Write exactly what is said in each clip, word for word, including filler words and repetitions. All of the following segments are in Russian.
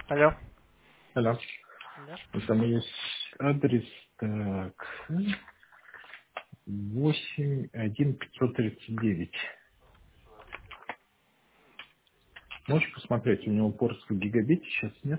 Алло. Алло. Да? Вот там есть адрес, так, восемь один пятьсот тридцать девять. Можешь посмотреть, у него порт в гигабите сейчас нет?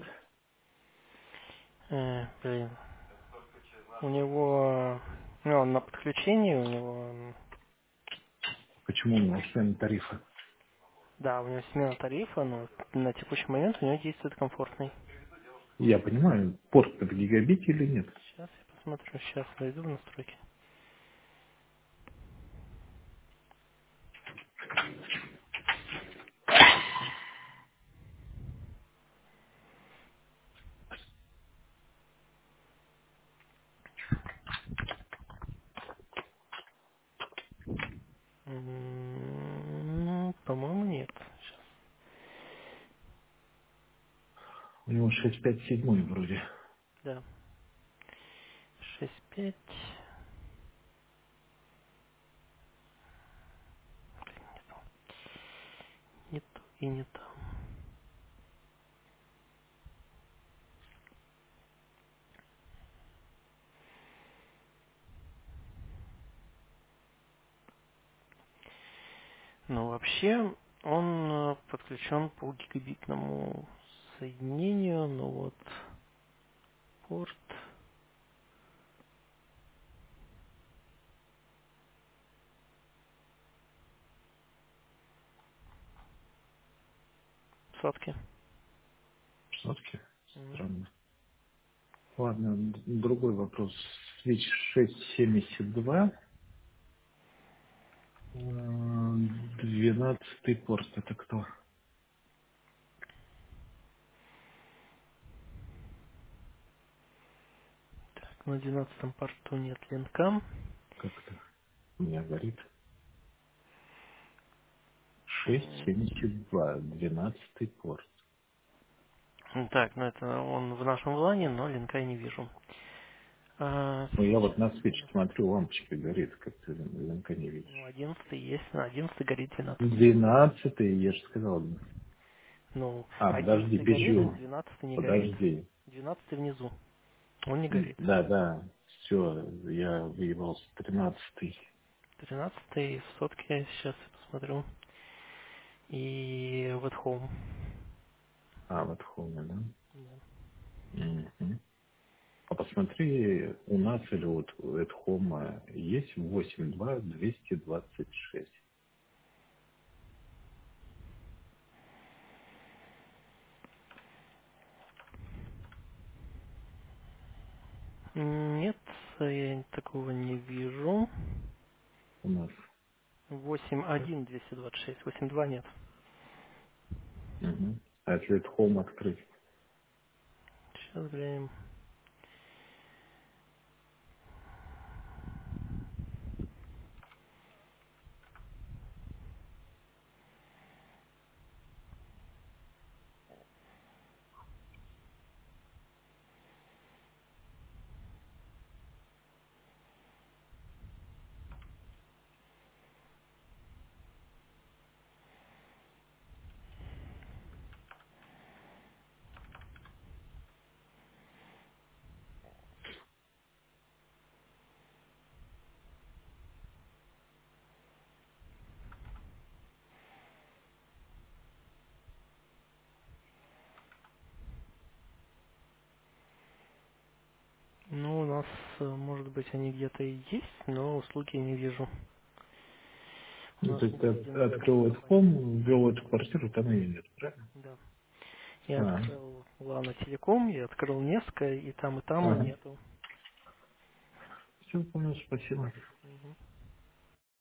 Э, блин. У него... Ну, он на подключении, у него... м, Почему у него смена тарифа? Да, у него смена тарифа, но на текущий момент у него действует комфортный. Я понимаю, порт в гигабите или нет? Сейчас я посмотрю, сейчас зайду в настройки. М, По-моему, нет. Сейчас. У него шесть пять семь вроде. Да. Шесть пять. Не то и не то. Ну, вообще, он э, подключен по гигабитному соединению, но вот порт сотки. Сотки? Мгм. Странно. Ладно, д- другой вопрос. Switch шесть семьдесят два, э, двенадцатый порт, это кто? Так, на двенадцатом порту нет линка. Как-то у меня горит. шесть М, семьдесят два, двенадцатый порт. Так, ну это он в нашем плане, но линка я не вижу. А, Ну, я вот сейчас на я свече гляну. смотрю, лампочка горит, как-то ленка не Ну, видишь. одиннадцатый есть, на одиннадцатый горит двенадцатый. Двенадцатый, я же сказал. Ну, А, подожди, одиннадцатый горит, бежу. двенадцатый не горит. Подожди. Двенадцатый внизу. Он не М, горит. Да, да, все, я выебался. Тринадцатый. Тринадцатый в сотке, сейчас я посмотрю. И вот home. А, вот хоме, да? Да. Мгм. А посмотри, у нас или вот у at home есть восемь два двести двадцать шесть. Нет, я такого не вижу. У нас. восемь один двести двадцать шесть, восемь два нет. Мгм. А если at home открыть? Сейчас глянем. Ну, у нас, э, может быть, они где-то и есть, но услуги я не вижу. У Ну, нас то есть ни ты от- один из таких открыл at компаний. home, ввел эту квартиру, там ее нет, правильно? Да. Я А, открыл Лана Телеком, я открыл несколько, и там, и там ага. нету. Все, понял, спасибо. Мгм.